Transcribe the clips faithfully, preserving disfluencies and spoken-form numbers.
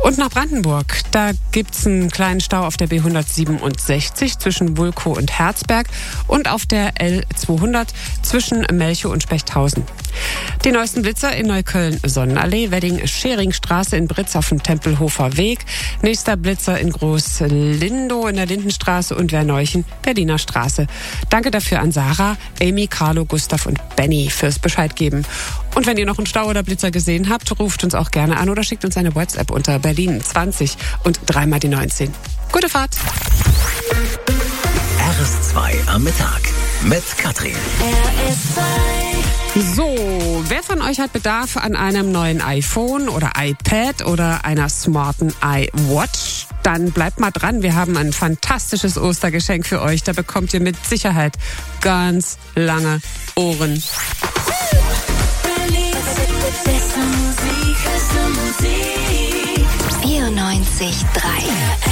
Und nach Brandenburg, da gibt's einen kleinen Stau auf der B hundertsiebenundsechzig zwischen Wulkow und Herzberg und auf der L zweihundert zwischen Melchow und Spechthausen. Die neuesten Blitzer in Neukölln Sonnenallee, Wedding Scheringstraße in Britz auf dem Tempelhofer Weg, nächster Blitzer in Groß-Lindow in der Lindenstraße und Werneuchen Berliner Straße. Danke dafür an Sarah, Amy, Carlo, Gustav und Benny fürs Bescheid geben. Und wenn ihr noch einen Stau oder Blitzer gesehen habt, ruft uns auch gerne an oder schickt uns eine WhatsApp unter Berlin zwanzig und dreimal die neunzehn. Gute Fahrt! R S zwei am Mittag mit Katrin. R S zwei. So, wer von euch hat Bedarf an einem neuen iPhone oder iPad oder einer smarten iWatch? Dann bleibt mal dran, wir haben ein fantastisches Ostergeschenk für euch. Da bekommt ihr mit Sicherheit ganz lange Ohren. vierundneunzig Komma drei.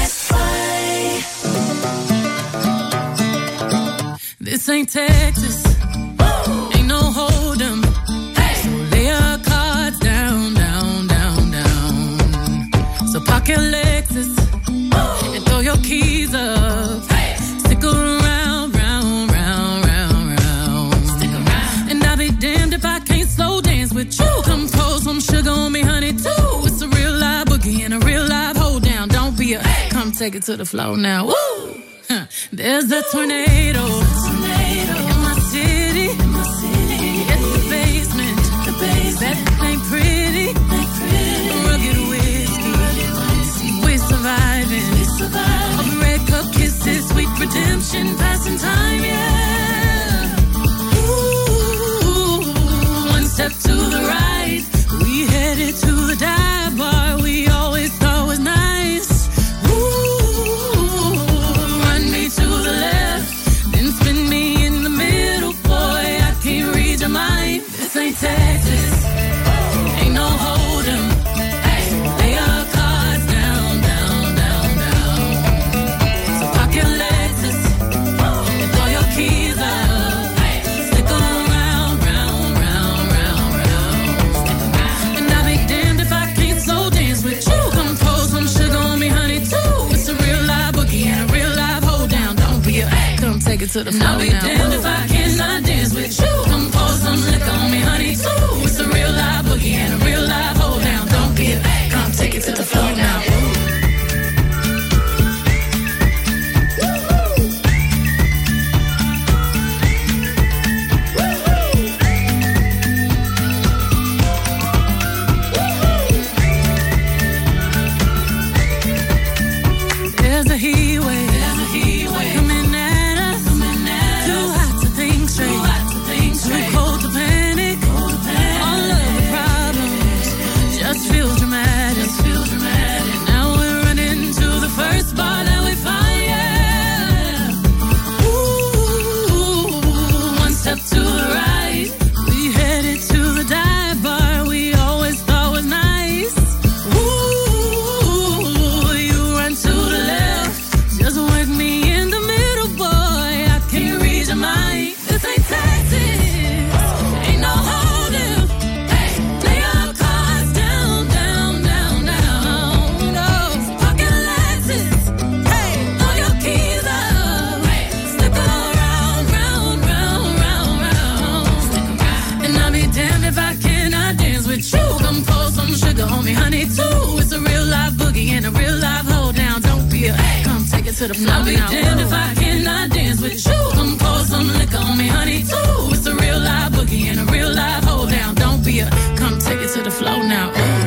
This ain't Texas, ain't no hold'em. So lay your cards down, down, down, down. So park your Lexus and throw your keys up. Stick around, round, round, round, round. Stick around. And I'll be damned if I can't slow dance with you. Come pour some sugar on me, honey, too. It's a real live boogie and a real live hold down. Don't be a, come take it to the floor now. Woo! Huh. There's a tornado. tornado in my city. In my city. It's the basement. The basement. That ain't pretty. Ain't pretty. Rugged whiskey. Rugged whiskey. We're surviving. We're surviving. A red cup kisses, sweet redemption, passing time, yeah. Ooh, one step to the right. We headed to the dive bar we always thought was nice. This ain't Texas, ain't no hold'em. Hey, lay your cards down, down, down, down. So park your Lexus and throw your keys up. Hey, stick around, round, round, round, round. And I'll be damned if I can't slow dance with you. Come pour some sugar on me, honey, too. It's a real live boogie and a real live hold down. Don't be a, come take it to the floor now. I'll be damned if I cannot dance with you. Come pour some liquor on me, honey, too. It's a real live boogie and a real live hold down. Don't be a, come take it to the floor now. There's a heat wave. There's a heat wave coming at us. Coming at Too us. hot to think straight. Too hot to think straight. Too cold to panic. Cold to panic. All of the problems just feel dramatic. Just feel dramatic. Now we're running to the first bar that we find. Yeah. Ooh, one step to the right. We headed to the dive bar we always thought was nice. Ooh, you run to the left. Just work me in the middle, boy. I can't read your mind. This ain't Texas. Ain't no hold'em. Hey, lay your cards down, down, down, down. No, pocket Lexus. Hey, throw your keys up. Hey, stick around, round, round, round, round. Stick around. And I'll be damned if I cannot dance with you. Come pour some sugar on me, honey, too. It's a real live boogie and a real live hold down. Don't be a, come take it to the floor. I'll be damned if I cannot dance with you. Come pour some liquor on me, honey, too. It's a real live boogie and a real live hold down. Don't be a, come take it to the floor now. Ooh.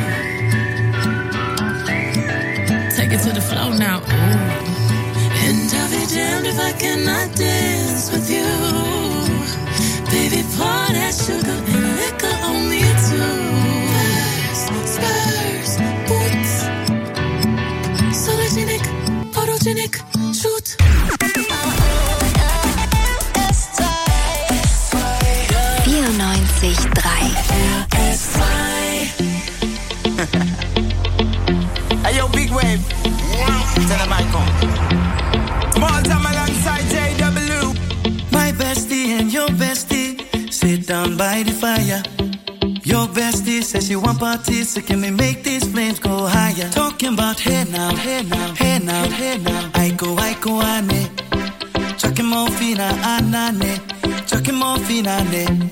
Take it to the floor now. Ooh. And I'll be damned if I cannot dance with you. Baby, pour that sugar and liquor on me too. Spurs, boots, sologenic, photogenic, shoot. vierundneunzig Komma drei. Hey yo, big wave. Tell them I come. Small time alongside J W. My bestie and your bestie sit down by the fire. Your bestie says she want parties, so can we make these flames go higher? Talk Talking about hey now, hey now, hey now, hey now. I go, I go, ane. Chucking more fina, anane. Chucking more fina, ane.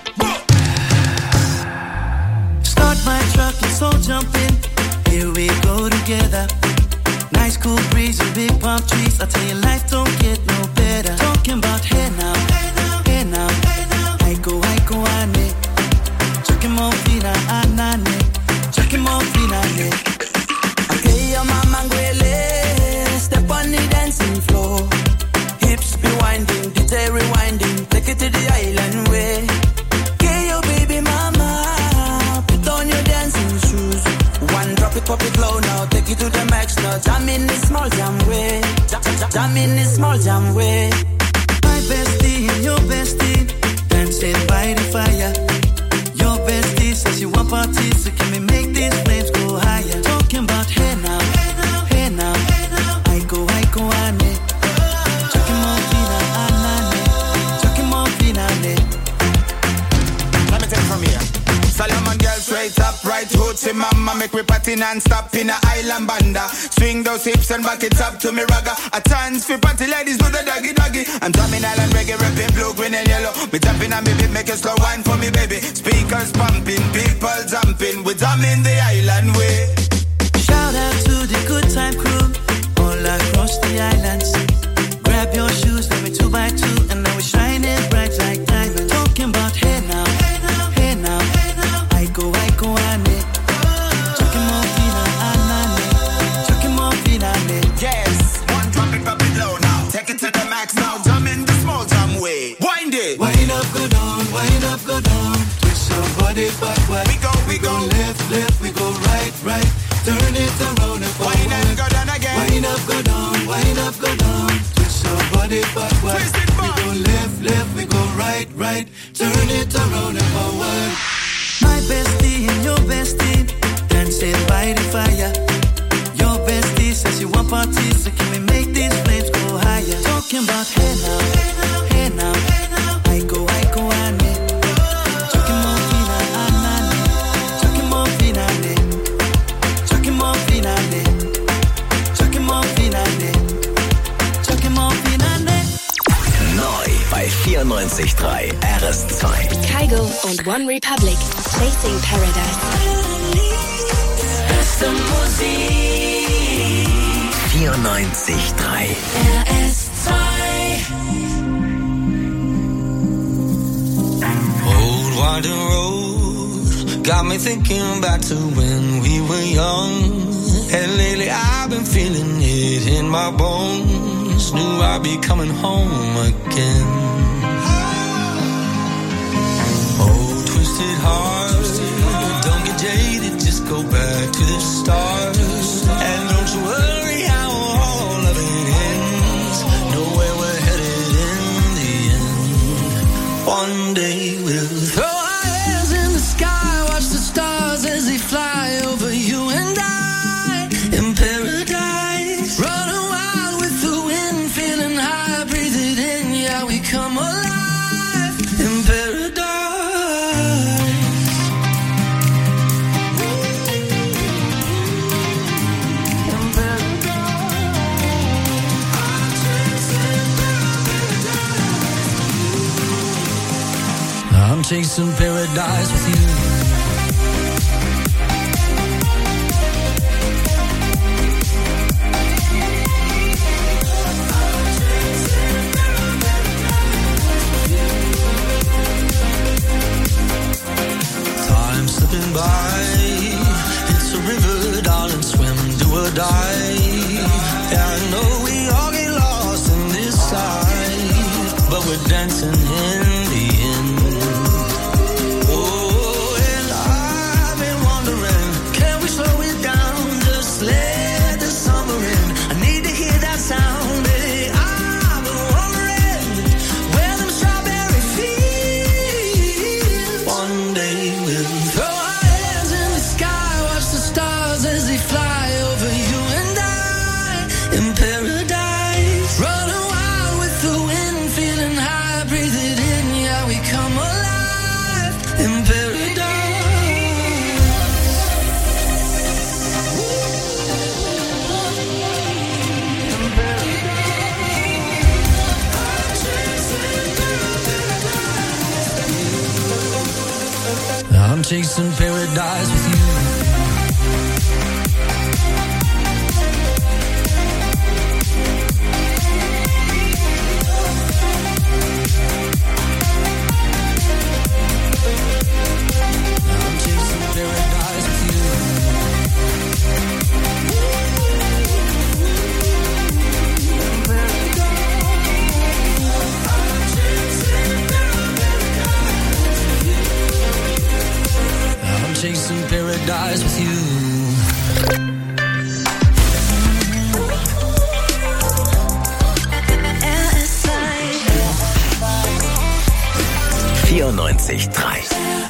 Start my truck, let's all jump in. Here we go together. Nice cool breeze and big palm trees. I tell you, life don't get no better. Talking about hey now, hey now, hey now, hey now. I go, I go, ane. Chucking more fina, anane. Chucking more fina, ane. Okay, your mama ngwele, step on the dancing floor. Hips be winding, D J rewinding, take it to the island way. Okay, your baby mama, put on your dancing shoes. One drop it, pop it low now, take it to the max now. Jam in the small jam way, jam, jam, jam in the small jam way. My bestie and your bestie, dancing by the fire. Your bestie says you want parties, so can we make these flames go higher? Talking about hey now, hey now, hey now, hey now. I go, I go, ane. Chucking more fina, anane. Chucking more fina, ane. Let me take it from here. Solomon girl straight up, right hoochie mama. Make me party non-stop in a island banda. Swing those hips and back it up to me ragga. A chance for party ladies do the doggy doggy. I'm drumming island reggae, rapping blue, green and yellow. Me jumping on me beat, make a slow wine for me baby. Speakers pumping, people jumping. We drumming the island way. Shout out to the good time crew all across the islands. Grab your shoes, let me two by two, and now we're shining bright like diamonds. Talking about hey now, hey now, hey now, hey now. I go, I go, ane. Chucking more fina, anane. Chucking more fina, ane. Yes, one drop it, drop it low now. Take it to the max now. Jump in the small jam way. Wind it. Wind up, go down, wind up, go down. Twist your body backward. We go, we We go go. left, left, we go right, right. Turn it around and forward. Wind and go down again. Wind up, go down, wind up, go down. Twist your body backward. Twist it We back. go left, left, we go right, right. Turn it around and forward. My bestie and your bestie dancing by the fire. Your bestie says you want parties, so can we make these flames go higher? Talking about hey now, hey now, hey now, hey now. I go, I go, ane. Chucking more fina, anane. Chucking more fina, ane. Chucking more fina, ane. Chucking more fina, ane. Chucking more fina, ane. Neu bei vierundneunzig Komma drei R S zwei. Kygo und One Republic. Chasing Paradise. Beste Musik. vierundneunzig Komma drei. R S zwei. Old winding road got me thinking back to when we were young. And lately I've been feeling it in my bones. Knew I'd be coming home again. Oh, twisted heart, don't get jaded, just go back to the start. And don't you worry how all of it ends. Know where we're headed in the end. One day we'll throw our hands in the sky, watch the stars as they fly over you and I in paradise. Running wild with the wind, feeling high, breathe it in, yeah, we come alive in paradise. I'm chasing paradise with you. Time slipping by, it's a river, darling, swim, do or die. Yeah, I know we all get lost in this side, but we're dancing in the end. Oh, and I've been wondering, can we slow it down, just let the summer in? I need to hear that sound, baby. I've been wondering where them strawberry fields. One day we'll throw our hands in the sky, watch the stars as they fly over you and I in paradise. Running wild with the wind, feeling high, breathe it in. I'm chasing paradise with you. Chasing paradise with you. vierundneunzig Komma drei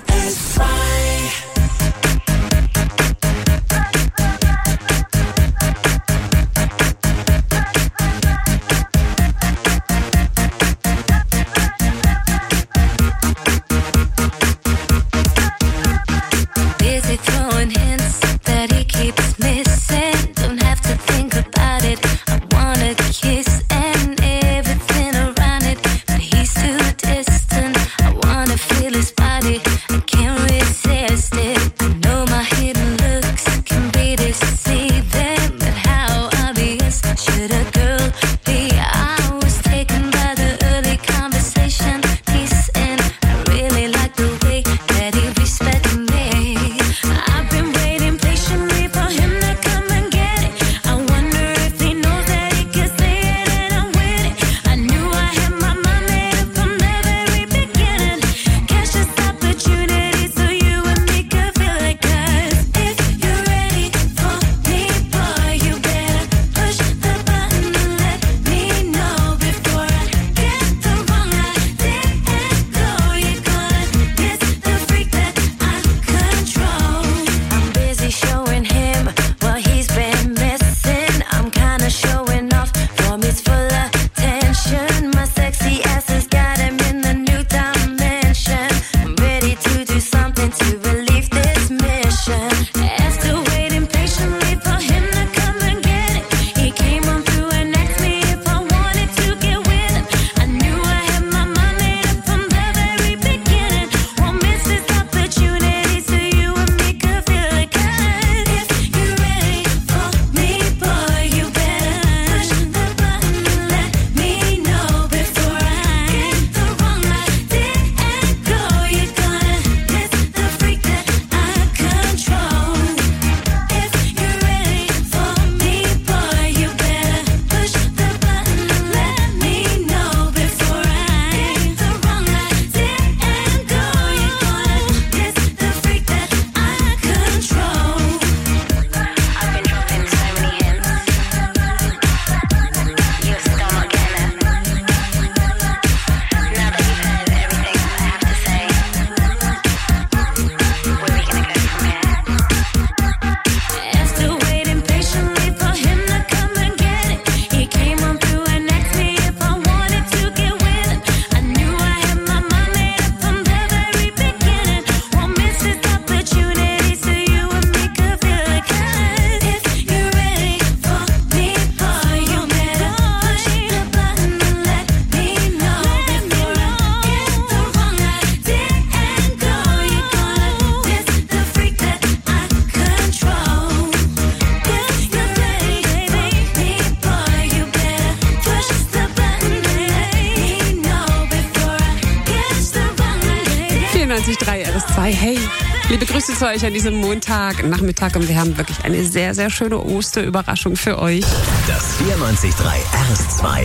vierundneunzig Komma drei R S zwei. Hey, liebe Grüße zu euch an diesem Montag, Nachmittag, und wir haben wirklich eine sehr, sehr schöne Osterüberraschung für euch. Das vierundneunzig Komma drei R S zwei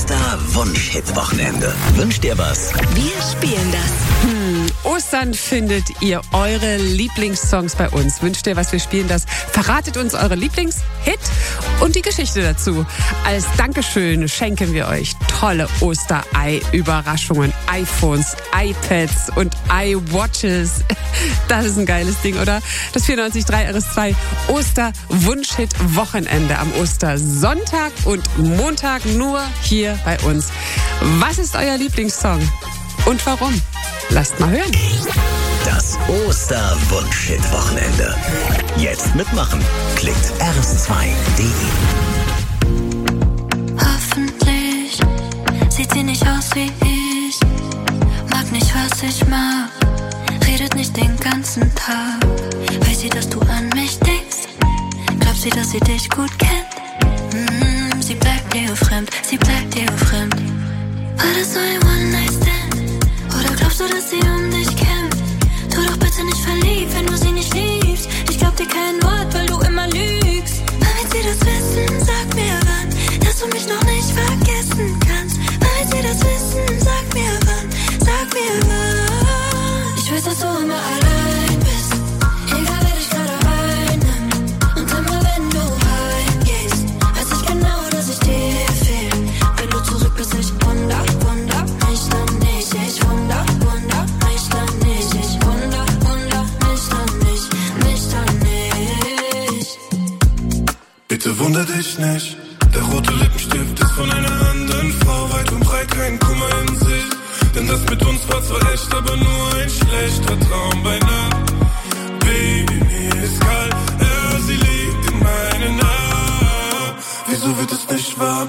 Oster-Wunsch-Hit-Wochenende. Wünscht ihr was? Wir spielen das. Hm, Ostern findet ihr eure Lieblingssongs bei uns. Wünscht ihr was? Wir spielen das. Verratet uns eure Lieblingshit und die Geschichte dazu. Als Dankeschön schenken wir euch tolle Osterei-Überraschungen. iPhones, iPads und iWatches. Das ist ein geiles Ding, oder? Das vierundneunzig Komma drei R S zwei Oster-Wunsch-Hit-Wochenende am Ostersonntag und Montag nur hier bei uns. Was ist euer Lieblingssong und warum? Lasst mal hören. Das Oster-Wunsch-Hit-Wochenende. Jetzt mitmachen. Klickt R S zwei Punkt D E. Hoffentlich sieht sie nicht aus wie ich. Mag nicht, was ich mag. Redet nicht nicht den ganzen Tag. Weiß sie, dass du an mich denkst? Glaubt sie, dass sie dich gut kennt? Mm, sie bleibt dir fremd, sie bleibt dir fremd. War das so ein One-Night-Stand? Oder glaubst du, dass sie um dich kämpft? Tu doch bitte nicht verliebt, wenn du sie nicht liebst. Ich glaub dir kein Wort, weil du immer lügst. Wann wird sie das wissen? Sag mir wann, dass du mich noch nicht vergessen kannst. Wann wird sie das wissen? Sag mir wann, sag mir wann. Ich weiß, dass du immer allein bist, egal wer dich gerade einnimmt. Und immer wenn du heimgehst, weiß ich genau, dass ich dir fehl. Wenn du zurück bist, ich wunder, wunder mich dann nicht. Ich wunder, wunder mich dann nicht. Ich wunder, wunder mich dann nicht, mich dann nicht. Bitte wunder dich nicht, der rote Lippenstift ist von einer anderen Frau. Weit und breit kein Kummer in sich, denn das mit uns war zwar echt, aber nur ein schlechter Traum bei Nacht. Baby, mir ist kalt, ja, sie liegt in meinen Armen. Wieso wird es nicht warm?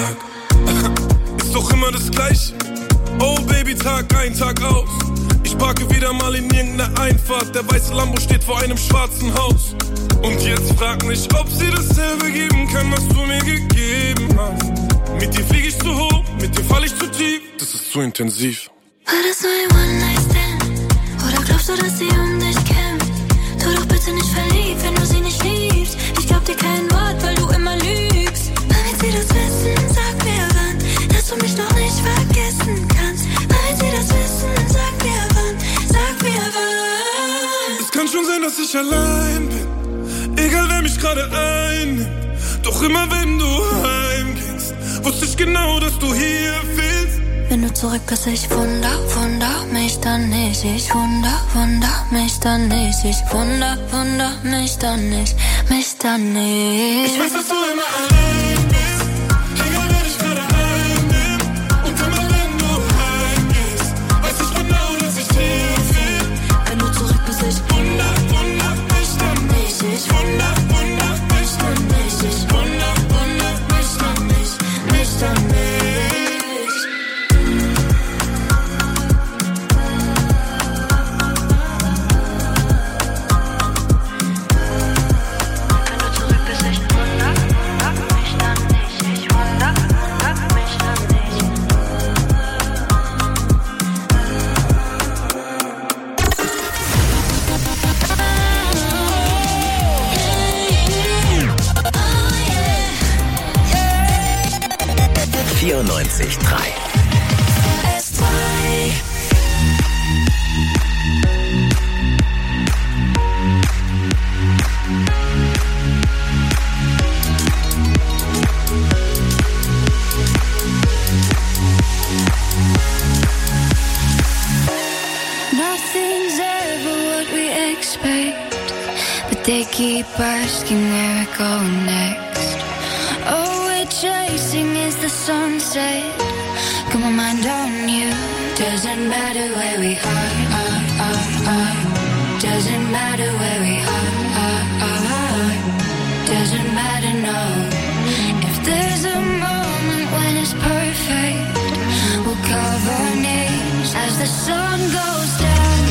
Fuck. Ist doch immer das Gleiche. Oh Baby, Tag ein, Tag aus. Ich parke wieder mal in irgendeiner Einfahrt. Der weiße Lambo steht vor einem schwarzen Haus. Und jetzt frag mich, ob sie dasselbe geben kann, was du mir gegeben hast. Mit dir flieg ich zu hoch, mit dir fall ich zu tief. Das ist zu intensiv. War das so ein One-Night-Stand? Oder glaubst du, dass sie um dich kämpft? Tu doch bitte nicht verliebt, wenn du sie nicht liebst. Ich glaub dir kein Wort, weil du immer lügst. Wann wird sie das wissen? Sag mir wann, dass du mich noch nicht vergessen kannst. Wann wird sie das wissen? Sag mir wann, sag mir wann. Es kann schon sein, dass ich allein bin, egal wer mich gerade einnimmt. Doch immer wenn du heimgehst, wusste ich genau, dass du hier fehlst. Wenn du zurück bist, ich wunder, wunder mich dann nicht. Ich wunder, wunder mich dann nicht. Ich wunder, wunder mich dann nicht, mich dann nicht. Ich weiß, dass du immer allein bist, egal wer dich gerade einnimmt. Und immer wenn du heimgehst, weiß ich genau, dass ich dir fehl. Wenn du zurück bist, ich wunder, wunder mich dann nicht. Ich wunder, wunder mich dann nicht. Ich wunder, wunder mich dann nicht, mich dann nicht. vierundneunzig Komma drei. Nothing's ever what we expect, but they keep asking where we're going next. Oh, we're chasing is the sunset. Got my mind on you. Doesn't matter where we are, are, are, are. Doesn't matter where we are, are, are. Doesn't matter, no. If there's a moment when it's perfect, we'll carve our names as the sun goes down.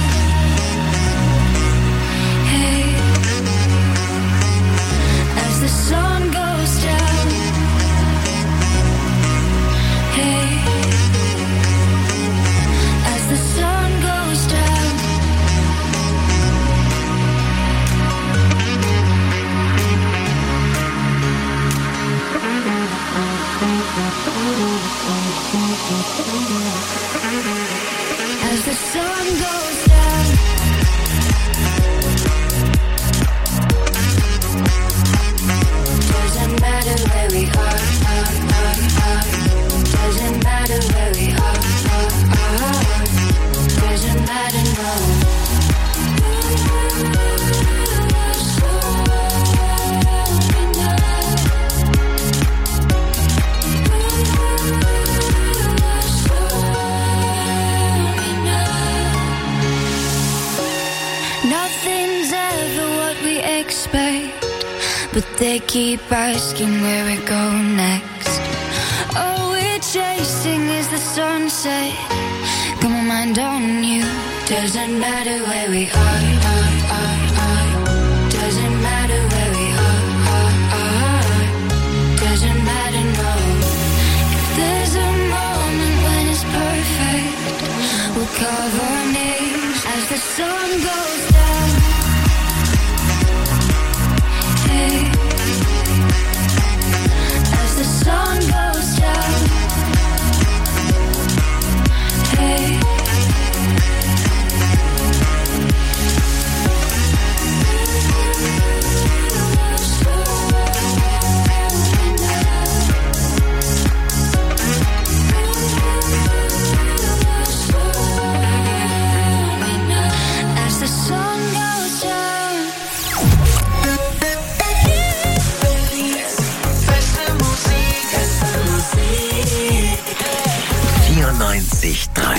Hey, as the sun goes down. Hey, as the sun goes down. As the sun goes down. Doesn't matter where we are, are, are, are. Doesn't matter where we are, are, are. Doesn't matter, no. Nothing's ever what we expect, but they keep asking where we go next. All we're chasing is the sunset. Got my mind on you. Doesn't matter where we are, are, are, are. Doesn't matter where we are, are, are. Doesn't matter, no. If there's a moment when it's perfect, we'll cover our names as the sun goes down. Hey. As the sun goes down. Hey. vierundneunzig drei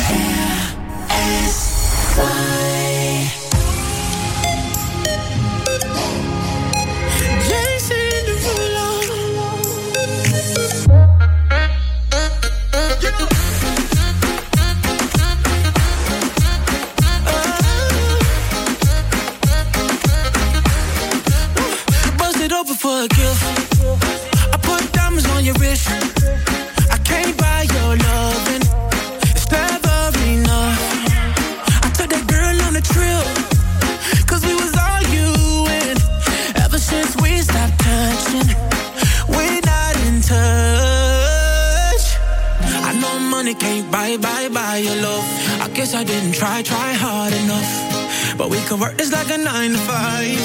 Bust it open for a gift. I put diamonds on your wrist. I can't buy your loving. It's never enough. I took that girl on a trip, cause we was arguing. Ever since we stopped touching, we're not in touch. I know money can't buy, buy, buy your love. I guess I didn't try, try hard enough. But we could work this like a nine to five.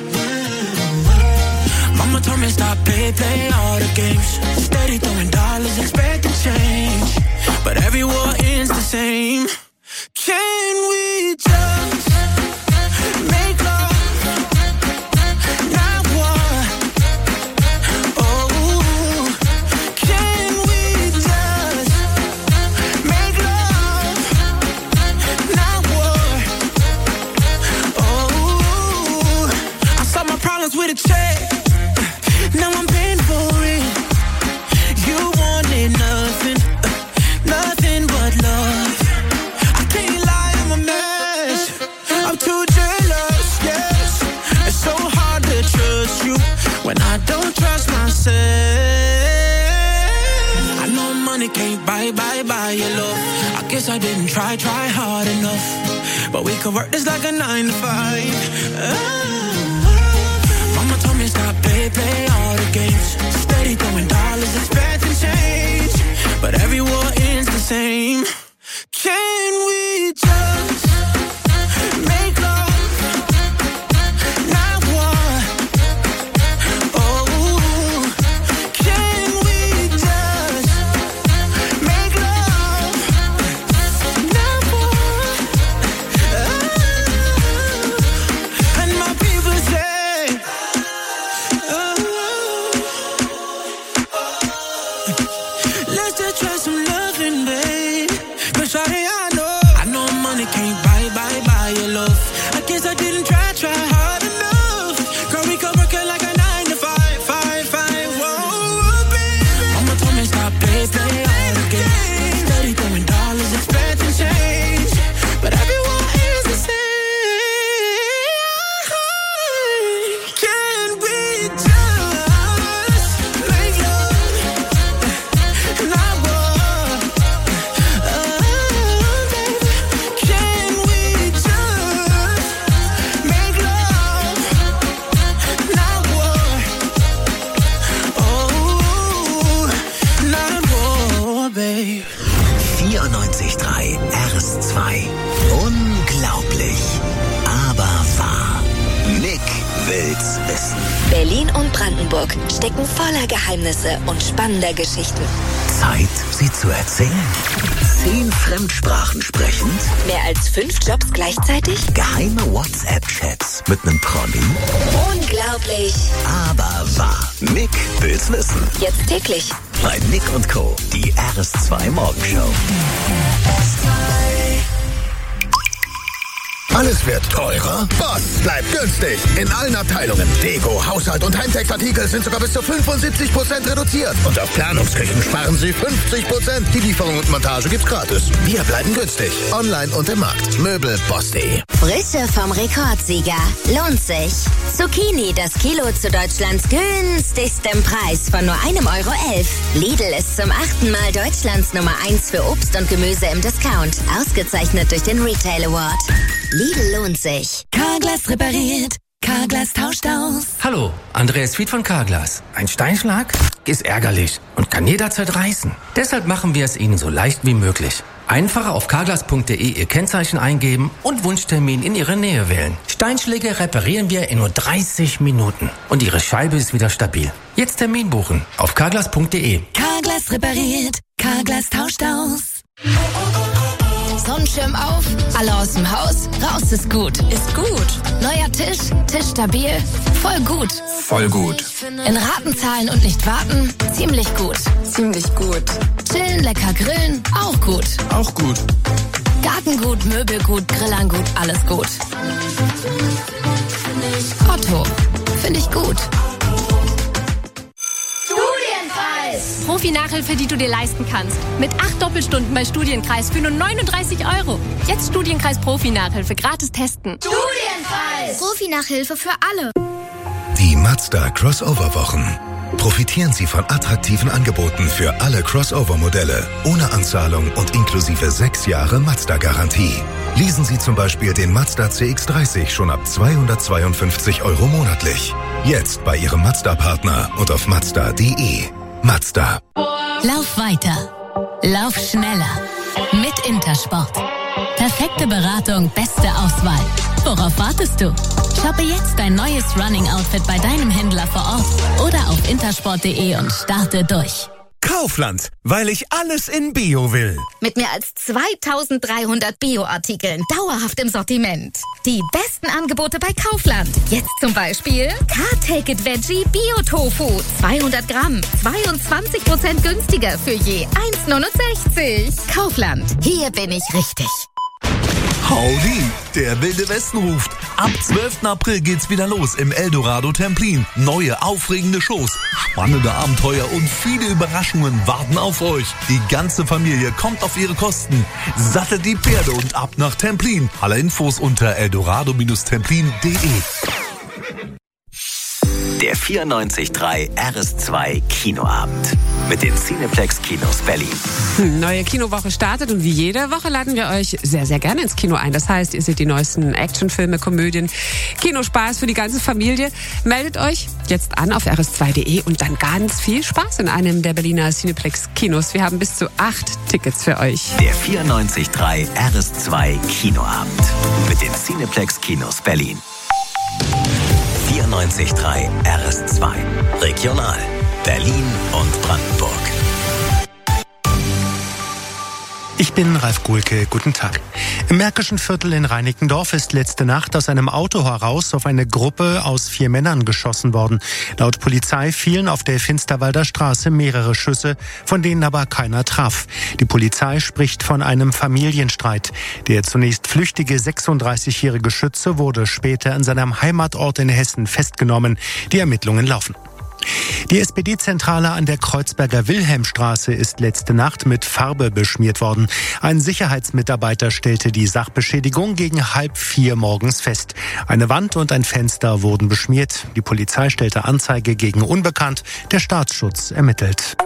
Mama told me stop, play, play all the games. Steady throwing dollars, expecting change. But every war ends the same. Can we just make love, not war? Oh, can we just make love, not war? Oh, I solve my problems with a check. Now I'm paying for it. You wanted nothing, uh, nothing but love. I can't lie, I'm a mess. I'm too jealous, yes. It's so hard to trust you when I don't trust myself. I know money can't buy, buy, buy your love. I guess I didn't try, try hard enough. But we could work this like a nine to five. Oh. Mama told me stop, play, play all the games. Steady throwing dollars, expecting change. But every war ends the same. Can we just make love, not war? Oh, can we just make love, not war? Oh, and my people say, let's just try some loving, babe. Cause shawty, I know, I know money can't buy, buy, buy your love. I guess I didn't try, try hard enough. Girl, we could work it like a nine to five, five, five. Whoa, baby. Mama told me stop, play, play all the games. Steady throwing dollars, expecting change. But everyone is the same. Can we just make love, not war? Oh, baby. Can we just make love, not war? Oh, not war, babe. vierundneunzig drei R S zwei. Unglaublich, aber wahr. Nick will's wissen. Berlin und Brandenburg stecken voller Geheimnisse und spannender Geschichten. Zeit, sie zu erzählen. Zehn Fremdsprachen sprechend. Mehr als fünf Jobs gleichzeitig? Geheime WhatsApp-Chats mit nem Promi. Unglaublich. Aber wahr. Nick will's wissen. Jetzt täglich. Bei Nick und Co. Die R S zwei Morgenshow. Alles wird teurer? Boss bleibt günstig. In allen Abteilungen. Deko, Haushalt und Heimtextartikel sind sogar bis zu fünfundsiebzig Prozent reduziert. Und auf Planungsküchen sparen Sie fünfzig Prozent. Die Lieferung und Montage gibt's gratis. Wir bleiben günstig. Online und im Markt. Möbel boss punkt de. Frische vom Rekordsieger. Lohnt sich. Zucchini, das Kilo zu Deutschlands günstigstem Preis von nur einem Euro elf. Lidl ist zum achten Mal Deutschlands Nummer eins für Obst und Gemüse im Discount. Ausgezeichnet durch den Retail Award. Lidl lohnt sich. Carglass repariert. Carglass tauscht aus. Hallo, Andreas Fied von Carglass. Ein Steinschlag ist ärgerlich und kann jederzeit reißen. Deshalb machen wir es Ihnen so leicht wie möglich. Einfach auf carglass punkt de Ihr Kennzeichen eingeben und Wunschtermin in Ihrer Nähe wählen. Steinschläge reparieren wir in nur dreißig Minuten. Und Ihre Scheibe ist wieder stabil. Jetzt Termin buchen auf carglass punkt de. Carglass repariert. Carglass tauscht aus. Sonnenschirm auf, alle aus dem Haus, raus ist gut. Ist gut. Neuer Tisch, Tisch stabil, voll gut. Voll gut. In Raten zahlen und nicht warten, ziemlich gut. Ziemlich gut. Chillen, lecker grillen, auch gut. Auch gut. Gartengut, Möbelgut, Grillangut, alles gut. Otto, finde ich gut. Profi-Nachhilfe, die du dir leisten kannst. Mit acht Doppelstunden bei Studienkreis für nur neununddreißig Euro. Jetzt Studienkreis Profi-Nachhilfe gratis testen. Studienkreis! Profi-Nachhilfe für alle. Die Mazda Crossover-Wochen. Profitieren Sie von attraktiven Angeboten für alle Crossover-Modelle. Ohne Anzahlung und inklusive sechs Jahre Mazda-Garantie. Leasen Sie zum Beispiel den Mazda C X dreißig schon ab zweihundertzweiundfünfzig Euro monatlich. Jetzt bei Ihrem Mazda-Partner und auf mazda punkt de. Mazda. Lauf weiter. Lauf schneller. Mit Intersport. Perfekte Beratung, beste Auswahl. Worauf wartest du? Shoppe jetzt dein neues Running-Outfit bei deinem Händler vor Ort oder auf intersport punkt de und starte durch. Kaufland, weil ich alles in Bio will. Mit mehr als zweitausenddreihundert Bio-Artikeln dauerhaft im Sortiment. Die besten Angebote bei Kaufland. Jetzt zum Beispiel Car-Take-It Veggie Bio-Tofu. zweihundert Gramm, zweiundzwanzig Prozent günstiger für je eins neunundsechzig. Kaufland, hier bin ich richtig. Howdy, der Wilde Westen ruft. Ab zwölften April geht's wieder los im Eldorado Templin. Neue, aufregende Shows, spannende Abenteuer und viele Überraschungen warten auf euch. Die ganze Familie kommt auf ihre Kosten. Sattelt die Pferde und ab nach Templin. Alle Infos unter eldorado Templin punkt de. Der vierundneunzig Komma drei R S zwei Kinoabend mit den Cineplex Kinos Berlin. Neue Kinowoche startet und wie jede Woche laden wir euch sehr, sehr gerne ins Kino ein. Das heißt, ihr seht die neuesten Actionfilme, Komödien, Kinospaß für die ganze Familie. Meldet euch jetzt an auf r s zwei punkt de und dann ganz viel Spaß in einem der Berliner Cineplex Kinos. Wir haben bis zu acht Tickets für euch. Der vierundneunzig Komma drei R S zwei Kinoabend mit den Cineplex Kinos Berlin. vierundneunzig Komma drei R S zwei. Regional. Berlin und Brandenburg. Ich bin Ralf Guhlke, guten Tag. Im Märkischen Viertel in Reinickendorf ist letzte Nacht aus einem Auto heraus auf eine Gruppe aus vier Männern geschossen worden. Laut Polizei fielen auf der Finsterwalder Straße mehrere Schüsse, von denen aber keiner traf. Die Polizei spricht von einem Familienstreit. Der zunächst flüchtige sechsunddreißigjährige Schütze wurde später in seinem Heimatort in Hessen festgenommen. Die Ermittlungen laufen. Die S P D-Zentrale an der Kreuzberger Wilhelmstraße ist letzte Nacht mit Farbe beschmiert worden. Ein Sicherheitsmitarbeiter stellte die Sachbeschädigung gegen halb vier morgens fest. Eine Wand und ein Fenster wurden beschmiert. Die Polizei stellte Anzeige gegen Unbekannt. Der Staatsschutz ermittelt.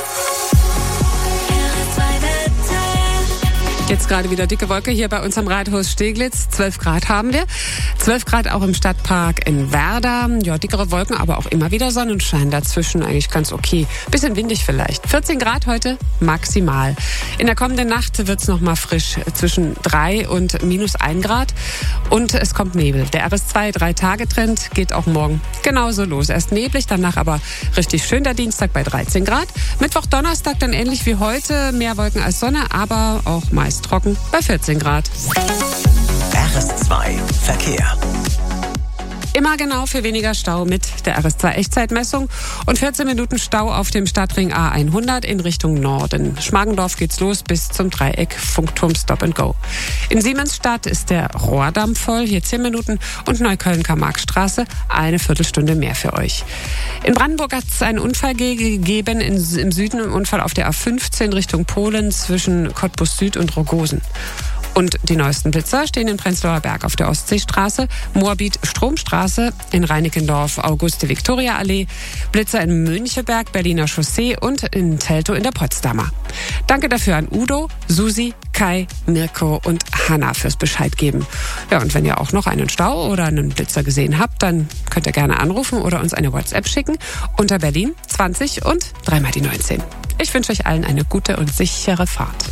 Jetzt gerade wieder dicke Wolke hier bei uns am Rathaus Steglitz. zwölf Grad haben wir. zwölf Grad auch im Stadtpark in Werder. Ja, dickere Wolken, aber auch immer wieder Sonnenschein dazwischen. Eigentlich ganz okay. Bisschen windig vielleicht. vierzehn Grad heute maximal. In der kommenden Nacht wird's noch mal frisch. Zwischen drei und minus ein Grad. Und es kommt Nebel. Der R S zwei drei-Tage-Trend geht auch morgen genauso los. Erst neblig, danach aber richtig schön der Dienstag bei dreizehn Grad. Mittwoch, Donnerstag dann ähnlich wie heute. Mehr Wolken als Sonne, aber auch meist trocken bei vierzehn Grad. R S zwei Verkehr. Immer genau für weniger Stau mit der R S zwei Echtzeitmessung und vierzehn Minuten Stau auf dem Stadtring A hundert in Richtung Norden. Schmargendorf geht's los bis zum Dreieck Funkturm Stop and Go. In Siemensstadt ist der Rohrdamm voll, hier zehn Minuten und Neukölln-Karl-Marx-Straße eine Viertelstunde mehr für euch. In Brandenburg hat es einen Unfall gegeben, in, im Süden ein Unfall auf der A fünfzehn Richtung Polen zwischen Cottbus Süd und Rogosen. Und die neuesten Blitzer stehen in Prenzlauer Berg auf der Ostseestraße, Moabit Stromstraße, in Reinickendorf Auguste-Viktoria-Allee, Blitzer in Müncheberg, Berliner Chaussee und in Teltow in der Potsdamer. Danke dafür an Udo, Susi, Kai, Mirko und Hanna fürs Bescheid geben. Ja, und wenn ihr auch noch einen Stau oder einen Blitzer gesehen habt, dann könnt ihr gerne anrufen oder uns eine WhatsApp schicken unter Berlin zwanzig und dreimal die neunzehn. Ich wünsche euch allen eine gute und sichere Fahrt.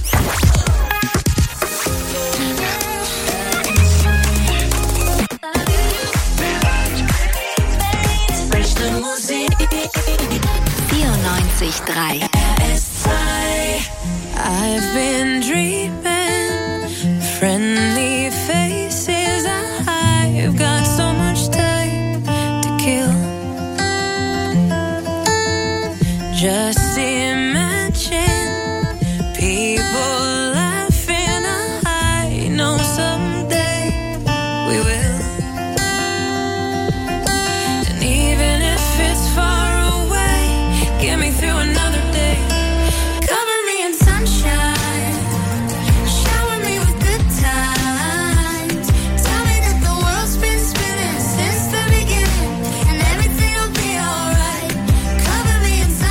vierundneunzig Komma drei R S zwei. I've been dreaming, friendly faces. I've got so much time to kill. Just imagine people laughing. I know someday we will. And even if it's far away, get me through another day. Cover me in sunshine, shower me with good times. Tell me that the world's been spinning since the beginning, and everything will be alright. Cover me in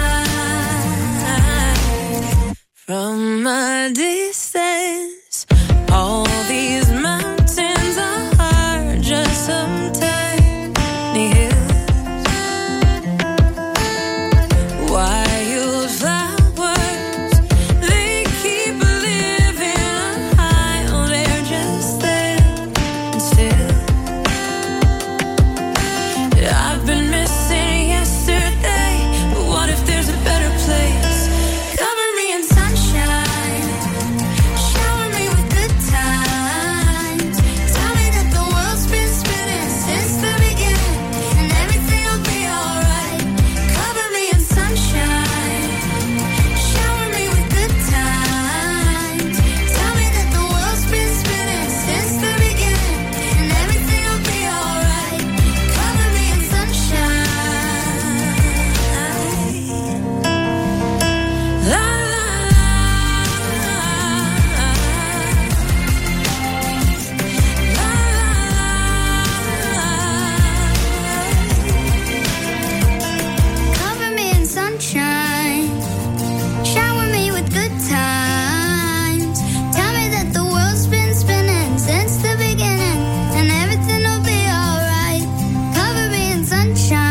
sunshine. From a distance, all these mountains are just some tiny hills. Wildflowers, they keep living high. Oh, they're just there and still. I've been missing yesterday, but what if there's a better place? Cover me in sunshine, shower me with good times. Tell me that the world's been spinning since the beginning, and everything will be alright. Cover me in sunshine, shower me with good times. Tell me that the world's been spinning since the beginning, and everything will be alright. Cover me in sunshine. La la Cover me in sunshine, shower me with good times. Tell me that the world's been spinning since the beginning, and everything will be alright. Cover me in sunshine.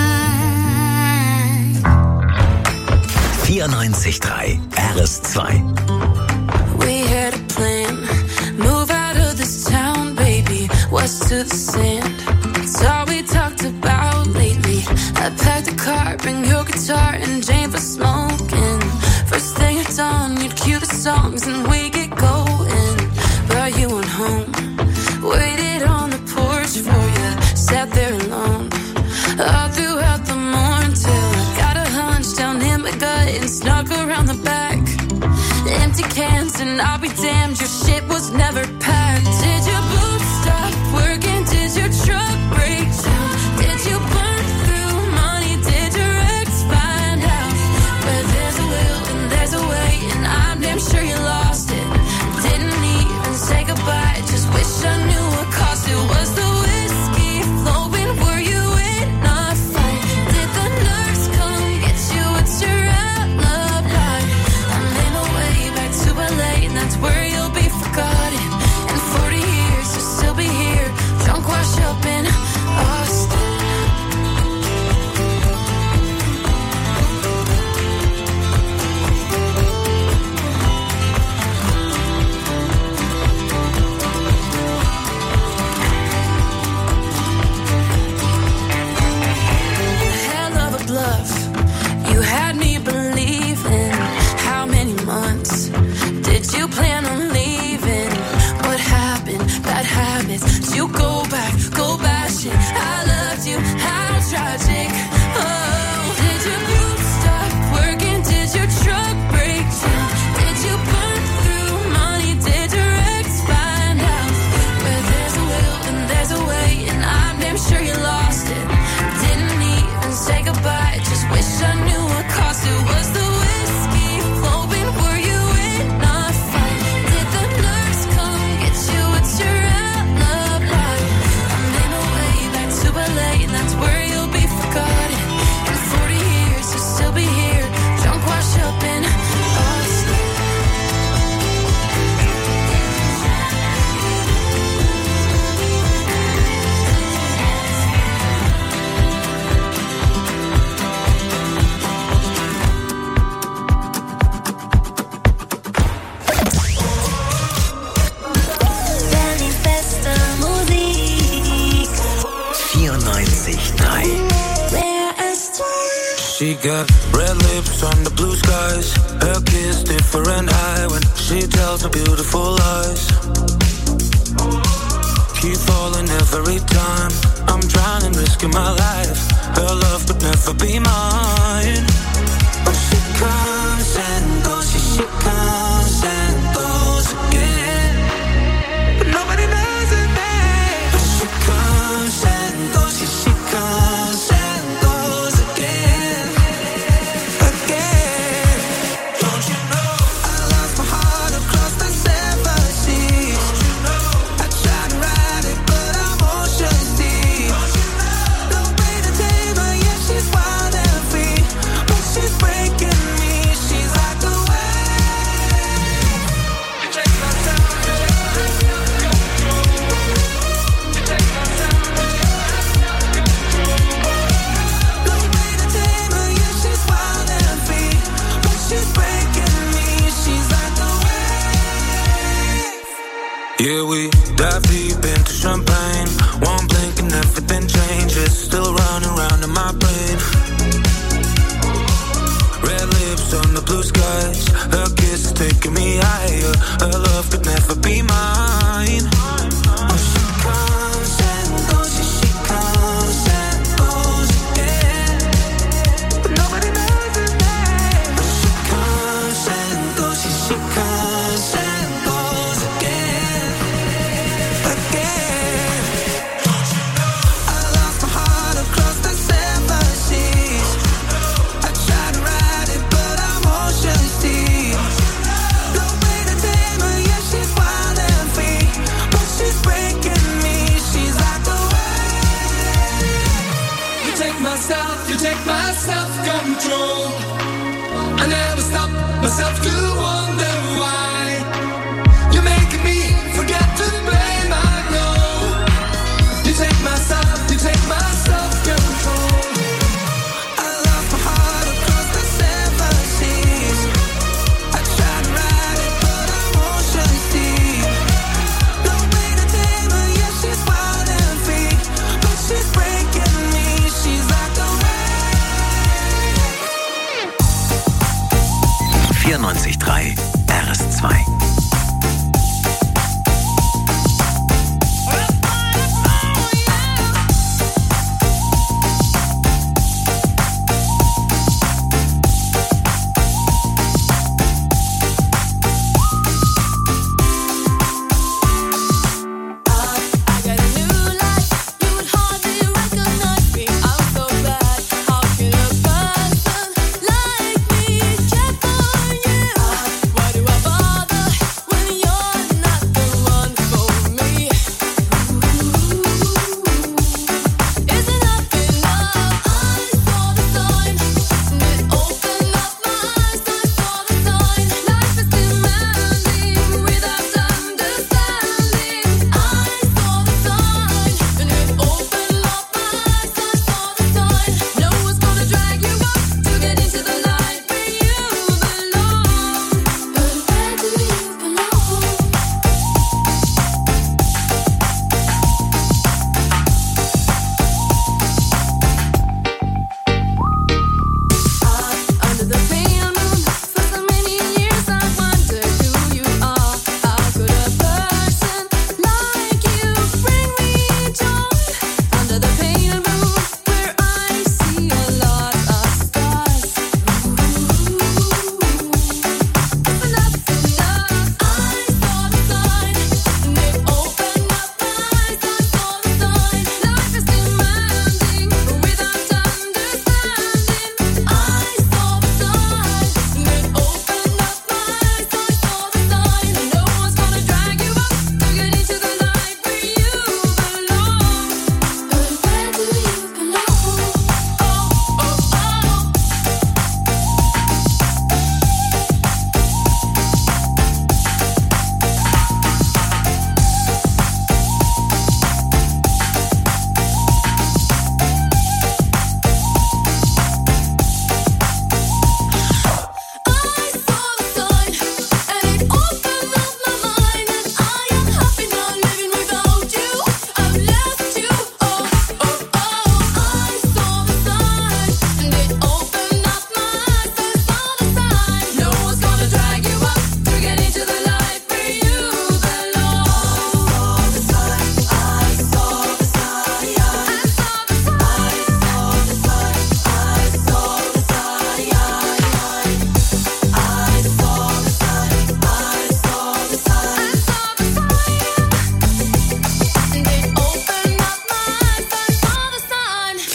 vierundneunzig Komma drei R S zwei. We had a plan, move out of this town, baby, west to the sand. It's all we talked about lately. I packed a car, bring your guitar and Jane for smoking. First thing at dawn, you'd cue the songs and we get going. Brought you on home, waited on the porch for you, sat there alone. All throughout the morning till I got a hunch down in my gut and snuck around the back. Empty cans and I'll be damned, your shit was never packed. Did your boots stop working? Did your truck break down? Did you burn through money? Did your ex find out? But there's a will and there's a way, and I'm damn sure you lost it. Didn't even say goodbye, just wish I knew what cost it. Was the whiskey flowing? Were you in a fight? Did the nurse come get you? It's your alibi. I made my way back to L A, and that's where you'll be forgotten. And forty years She got red lips on the blue skies. Her kiss different high when she tells her beautiful lies. Keep falling every time. I'm trying and risking my life. Her love could never be mine. But she comes and goes, she, she comes and goes again. But nobody knows her name. But she comes and goes, she, she comes and goes again. Again. Don't you know I lost my heart across the seven seas? I tried to ride it, but I'm ocean deep. No way to tame her, yeah, she's wild and free. But she's breaking me, she's like a wave. You take my time, you take my time, no way to tame her, yeah, she's wild and free. But she's breaking me, she's like a wave. Yeah, we dive deep into champagne. One blink and everything changes. Still running round in my brain. Red lips on the blue skies. Her kiss is taking me higher. Her love could never be mine. Oh, she comes and goes, yeah, she comes and goes again. But nobody knows her name. Oh, she comes and goes, yeah, she comes and goes again. Again. Don't you know I lost my heart across the seven seas? I tried to ride it, but I'm ocean deep. No way to tame her, yeah, she's wild and free. But she's breaking me, she's like a wave. You take my self, you take my self-control. I never stop myself to wonder why. You're making me forget to blame, I know. You take my self, you take my self-control. I lost my heart across the seven seas. I tried to ride it, but I'm ocean deep. No way to tame her, yeah, she's wild and free. But she's breaking me, she's like a wave. vierundneunzig Komma drei R S zwei. Why do I bother?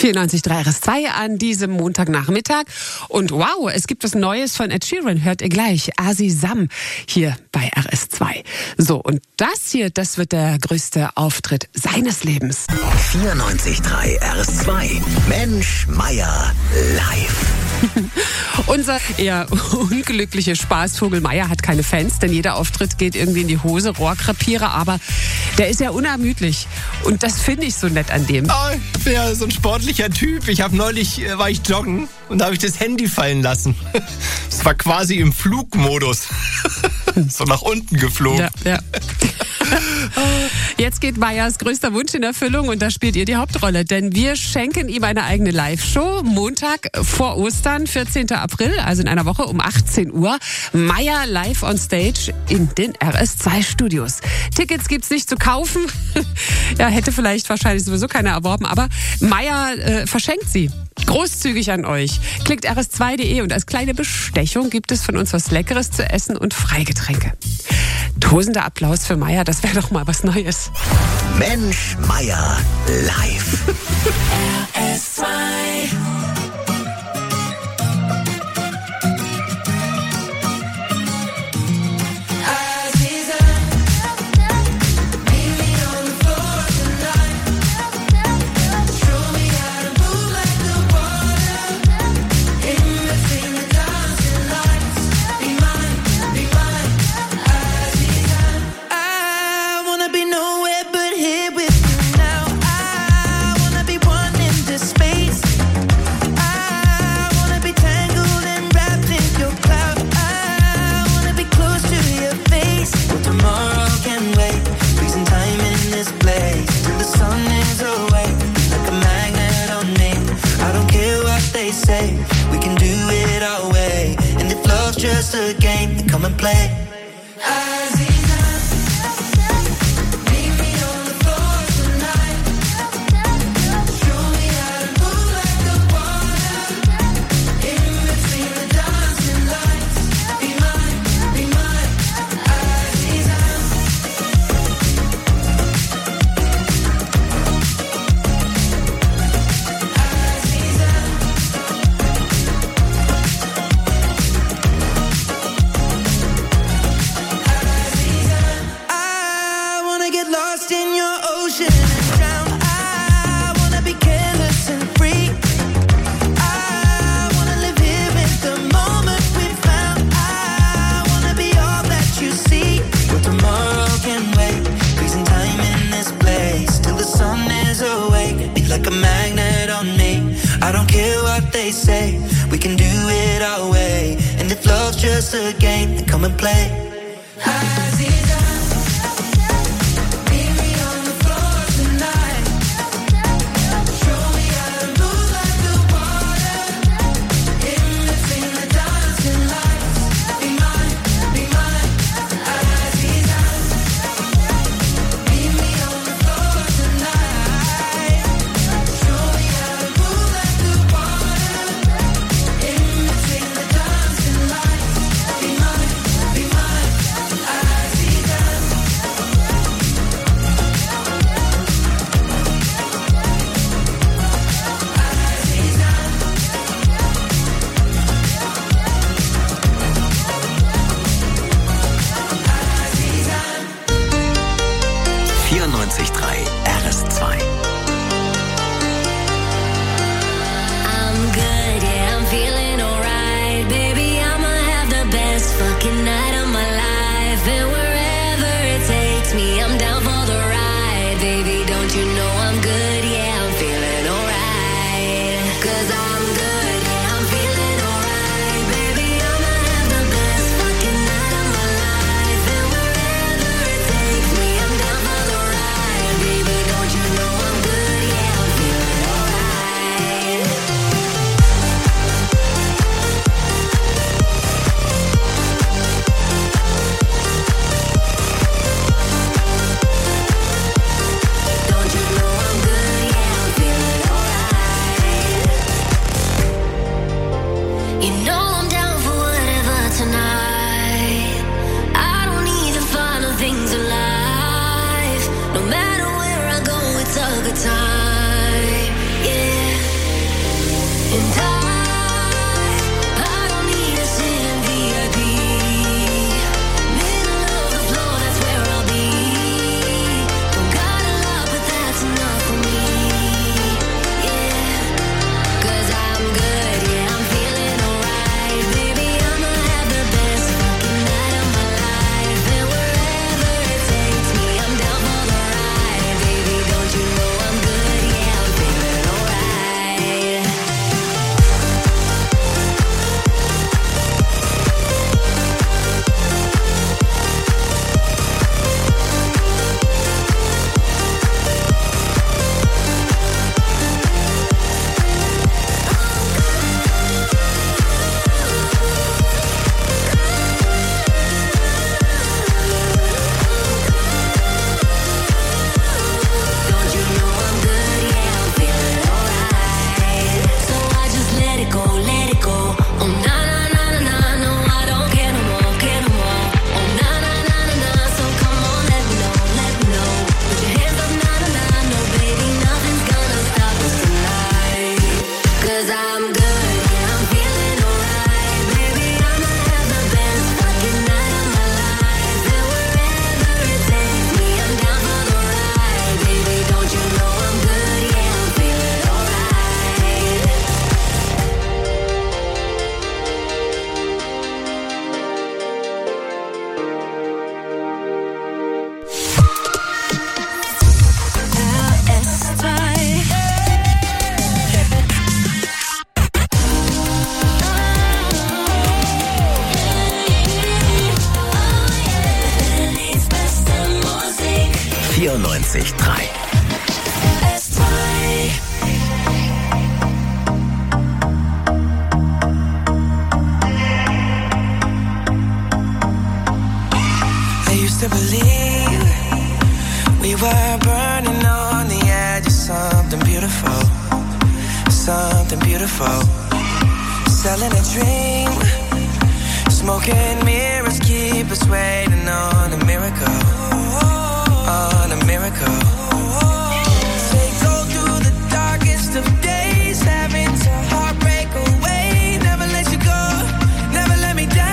vierundneunzig Komma drei R S zwei an diesem Montagnachmittag. Und wow, es gibt was Neues von Ed Sheeran, hört ihr gleich. Asisam hier bei R S zwei. So, und das hier, das wird der größte Auftritt seines Lebens. vierundneunzig Komma drei R S zwei. Mensch, Meier, live. Unser eher unglückliche Spaßvogel Meier hat keine Fans, denn jeder Auftritt geht irgendwie in die Hose, Rohrkrepierer, aber der ist ja unermüdlich. Und das finde ich so nett an dem. Oh, ich bin ja so ein sportlicher Typ. Ich habe neulich, äh, war ich joggen und da habe ich das Handy fallen lassen. Es war quasi im Flugmodus. So nach unten geflogen. Ja, ja. Jetzt geht Meyers größter Wunsch in Erfüllung und da spielt ihr die Hauptrolle, denn wir schenken ihm eine eigene Live-Show. Montag vor Ostern, vierzehnten April, also in einer Woche um achtzehn Uhr. Meyer live on stage in den R S zwei Studios. Tickets gibt's nicht zu kaufen. Ja, hätte vielleicht wahrscheinlich sowieso keiner erworben, aber Meyer äh, verschenkt sie. Großzügig an euch. Klickt R S zwei Punkt de und als kleine Bestechung gibt es von uns was Leckeres zu essen und Freigetränke. Tosender Applaus für Meyer, das wäre doch mal was Neues. Mensch, Meier, live. R S zwei. Just a game, come and play. Say we can do it our way, and if love's just a game, then come and play. vierundneunzig Komma drei R S zwei. I'm good, yeah, I'm feeling alright. Baby, I'ma have the best fucking night of my life. And wherever it takes me, I'm down for the ride. Baby, don't you know I'm good, yeah, I'm feeling alright. Cause I'm good, yeah, I'm feeling alright. Baby, I'ma have the best fucking night of my life. And wherever it takes me, I'm down for the ride. Baby, don't you know I'm good, yeah, I'm feeling alright. Don't you know I'm good, yeah, I'm feeling alright. You know I'm down for whatever tonight. I don't need the final things in life. No matter where I go, it's a good time. Yeah. vierundneunzig Komma drei. To believe we were burning on the edge of something beautiful, something beautiful. Selling a dream, smoking mirrors keep us waiting on a miracle, on a miracle. Say go through the darkest of days, having to heartbreak away, never let you go, never let me down.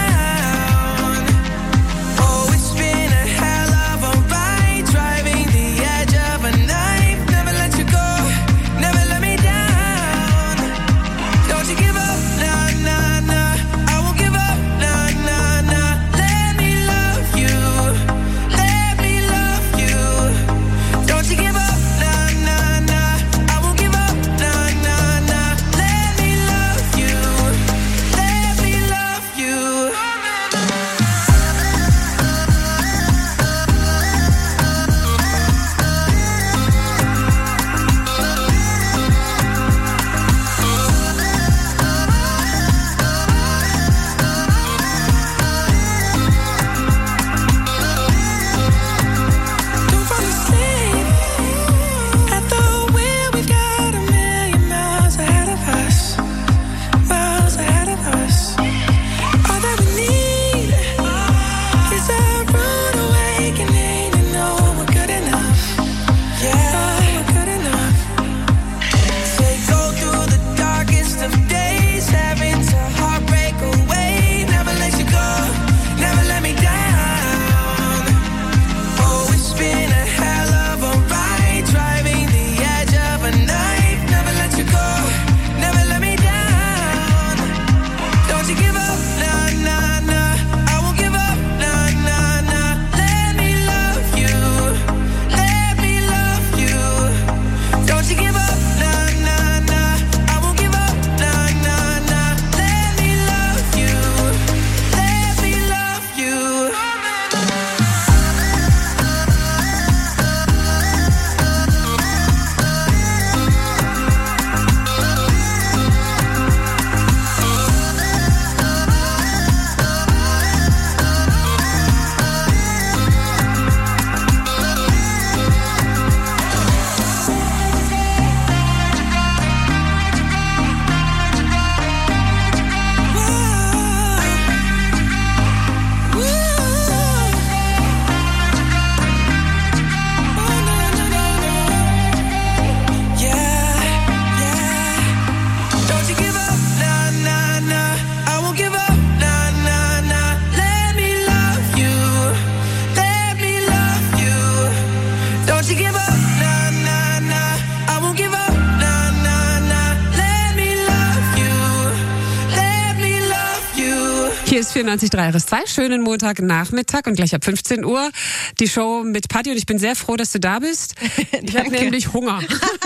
Hier ist vierundneunzig Komma drei R S zwei. Schönen Montagnachmittag und gleich ab fünfzehn Uhr die Show mit Patti. Und ich bin sehr froh, dass du da bist. Ich habe nämlich Hunger.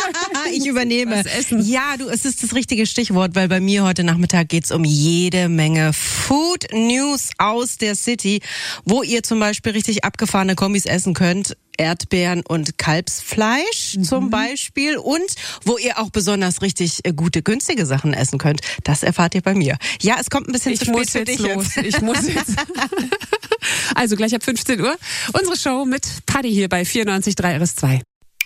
Ich übernehme. Ja, du, es ist das richtige Stichwort, weil bei mir heute Nachmittag geht's um jede Menge Food News aus der City, wo ihr zum Beispiel richtig abgefahrene Kombis essen könnt. Erdbeeren und Kalbsfleisch mhm. zum Beispiel und wo ihr auch besonders richtig gute, günstige Sachen essen könnt. Das erfahrt ihr bei mir. Ja, es kommt ein bisschen ich zu spät für dich los. Jetzt. Ich muss jetzt. Also gleich ab fünfzehn Uhr unsere Show mit Paddy hier bei vierundneunzig Komma drei R S zwei.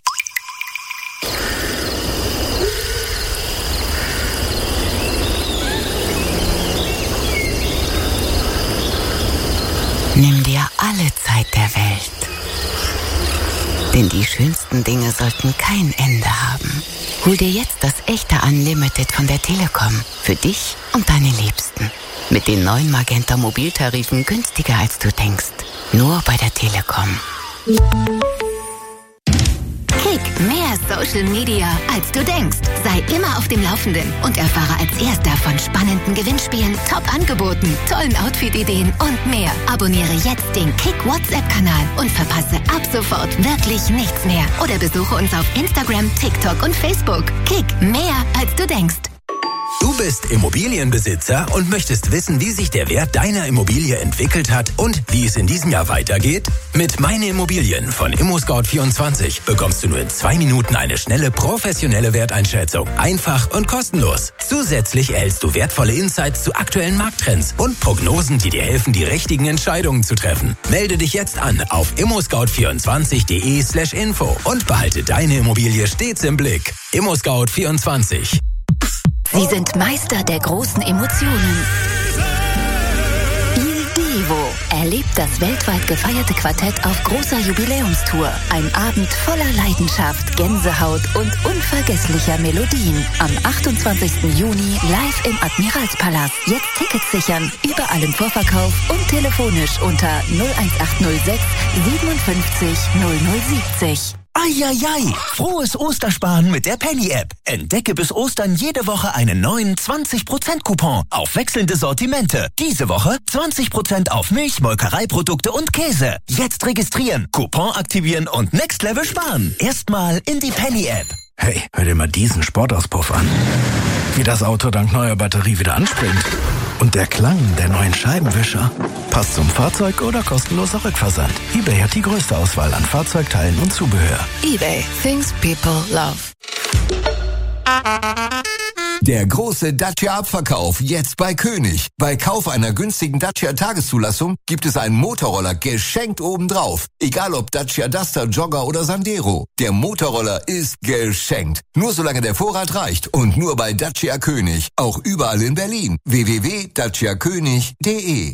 Nimm dir alle Zeit der Welt. Denn die schönsten Dinge sollten kein Ende haben. Hol dir jetzt das echte Unlimited von der Telekom. Für dich und deine Liebsten. Mit den neuen Magenta Mobiltarifen günstiger als du denkst. Nur bei der Telekom. Kick, mehr Social Media, als du denkst. Sei immer auf dem Laufenden und erfahre als Erster von spannenden Gewinnspielen, Top-Angeboten, tollen Outfit-Ideen und mehr. Abonniere jetzt den Kick WhatsApp-Kanal und verpasse ab sofort wirklich nichts mehr. Oder besuche uns auf Instagram, TikTok und Facebook. Kick, mehr als du denkst. Du bist Immobilienbesitzer und möchtest wissen, wie sich der Wert deiner Immobilie entwickelt hat und wie es in diesem Jahr weitergeht? Mit Meine Immobilien von ImmoScout vierundzwanzig bekommst du nur in zwei Minuten eine schnelle, professionelle Werteinschätzung. Einfach und kostenlos. Zusätzlich erhältst du wertvolle Insights zu aktuellen Markttrends und Prognosen, die dir helfen, die richtigen Entscheidungen zu treffen. Melde dich jetzt an auf immoscout vierundzwanzig punkt de slash info und behalte deine Immobilie stets im Blick. ImmoScout vierundzwanzig. Sie sind Meister der großen Emotionen. Il Divo erlebt das weltweit gefeierte Quartett auf großer Jubiläumstour. Ein Abend voller Leidenschaft, Gänsehaut und unvergesslicher Melodien. Am achtundzwanzigsten Juni live im Admiralspalast. Jetzt Tickets sichern. Überall im Vorverkauf und telefonisch unter null eins acht null sechs siebenundfünfzig null null siebzig. Eieiei, frohes Ostersparen mit der Penny-App. Entdecke bis Ostern jede Woche einen neuen zwanzig Prozent Coupon auf wechselnde Sortimente. Diese Woche zwanzig Prozent auf Milch, Molkereiprodukte und Käse. Jetzt registrieren, Coupon aktivieren und Next Level sparen. Erstmal in die Penny-App. Hey, hör dir mal diesen Sportauspuff an. Wie das Auto dank neuer Batterie wieder anspringt. Und der Klang der neuen Scheibenwischer. Passt zum Fahrzeug oder kostenloser Rückversand. eBay hat die größte Auswahl an Fahrzeugteilen und Zubehör. eBay. Things people love. Der große Dacia-Abverkauf jetzt bei König. Bei Kauf einer günstigen Dacia-Tageszulassung gibt es einen Motorroller geschenkt obendrauf. Egal ob Dacia Duster, Jogger oder Sandero. Der Motorroller ist geschenkt. Nur solange der Vorrat reicht und nur bei Dacia König. Auch überall in Berlin. w w w punkt dacia könig punkt de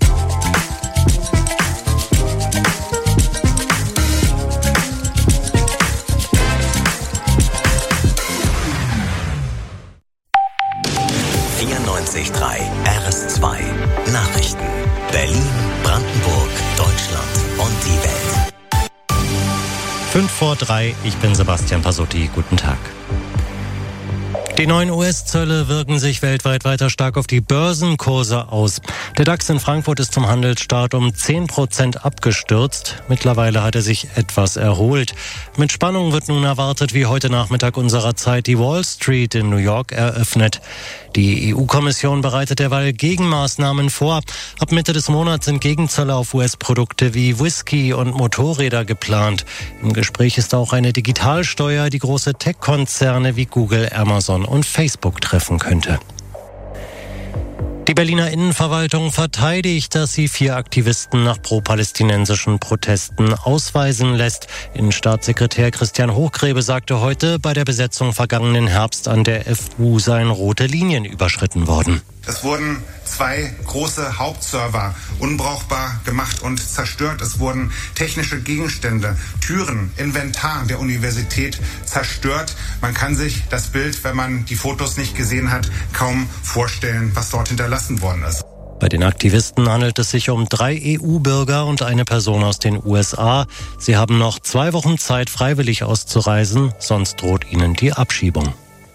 vierundneunzig Komma drei R S zwei Nachrichten. Berlin, Brandenburg, Deutschland und die Welt. Fünf vor drei, ich bin Sebastian Pasotti. Guten Tag. Die neuen U S-Zölle wirken sich weltweit weiter stark auf die Börsenkurse aus. Der DAX in Frankfurt ist zum Handelsstart um zehn Prozent abgestürzt. Mittlerweile hat er sich etwas erholt. Mit Spannung wird nun erwartet, wie heute Nachmittag unserer Zeit die Wall Street in New York eröffnet. Die E U-Kommission bereitet derweil Gegenmaßnahmen vor. Ab Mitte des Monats sind Gegenzölle auf U S-Produkte wie Whisky und Motorräder geplant. Im Gespräch ist auch eine Digitalsteuer, die große Tech-Konzerne wie Google, Amazon und Facebook treffen könnte. Die Berliner Innenverwaltung verteidigt, dass sie vier Aktivisten nach pro-palästinensischen Protesten ausweisen lässt. Innenstaatssekretär Christian Hochgrebe sagte heute, bei der Besetzung vergangenen Herbst an der F U seien rote Linien überschritten worden. Es wurden zwei große Hauptserver unbrauchbar gemacht und zerstört. Es wurden technische Gegenstände, Türen, Inventar der Universität zerstört. Man kann sich das Bild, wenn man die Fotos nicht gesehen hat, kaum vorstellen, was dort hinterlassen worden ist. Bei den Aktivisten handelt es sich um drei E U-Bürger und eine Person aus den U S A. Sie haben noch zwei Wochen Zeit, freiwillig auszureisen, sonst droht ihnen die Abschiebung.